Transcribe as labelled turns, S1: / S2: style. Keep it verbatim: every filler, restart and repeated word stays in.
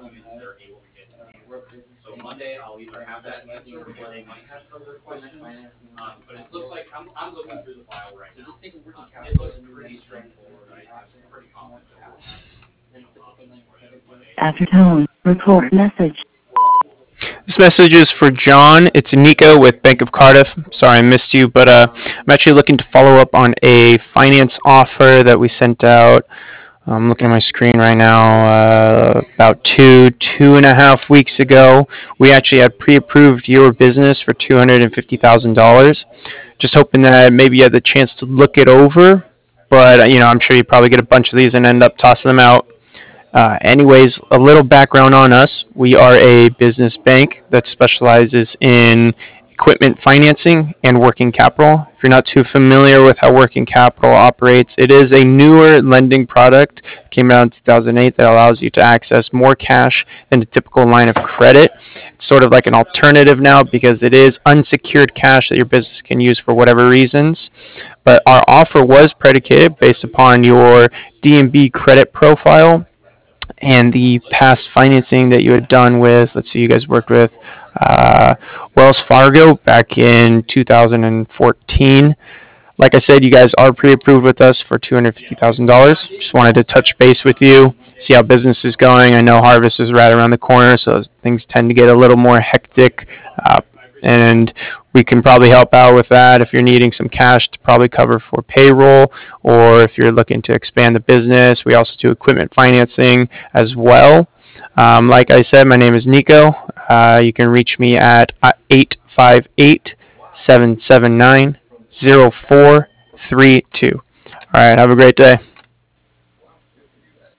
S1: So Monday, I'll either have that answer or they might have further questions. Um, but it looks like I'm, I'm looking through the file right now. Um, it looks pretty straightforward. I, I'm pretty confident that we'll have you know, options for them Monday.
S2: After tone, record message.
S3: This message is for John. It's Nico with Bank of Cardiff. Sorry I missed you, but uh, I'm actually looking to follow up on a finance offer that we sent out. I'm looking at my screen right now. Uh, about two, two and a half weeks ago, we actually had pre-approved your business for two hundred fifty thousand dollars. Just hoping that maybe you had the chance to look it over, but you know I'm sure you probably get a bunch of these and end up tossing them out. Uh, anyways, a little background on us. We are a business bank that specializes in equipment financing and working capital. If you're not too familiar with how working capital operates, it is a newer lending product. It came out in two thousand eight that allows you to access more cash than a typical line of credit. It's sort of like an alternative now because it is unsecured cash that your business can use for whatever reasons. But our offer was predicated based upon your D and B credit profile and the past financing that you had done with, let's see, you guys worked with uh, Wells Fargo back in two thousand fourteen. Like I said, you guys are pre-approved with us for two hundred fifty thousand dollars. Just wanted to touch base with you, see how business is going. I know harvest is right around the corner, so things tend to get a little more hectic. Uh, and we can probably help out with that if you're needing some cash to probably cover for payroll, or if you're looking to expand the business. We also do equipment financing as well. Um, like I said, my name is Nico. Uh, you can reach me at eight five eight, seven seven nine, zero four three two. All right, have a great day.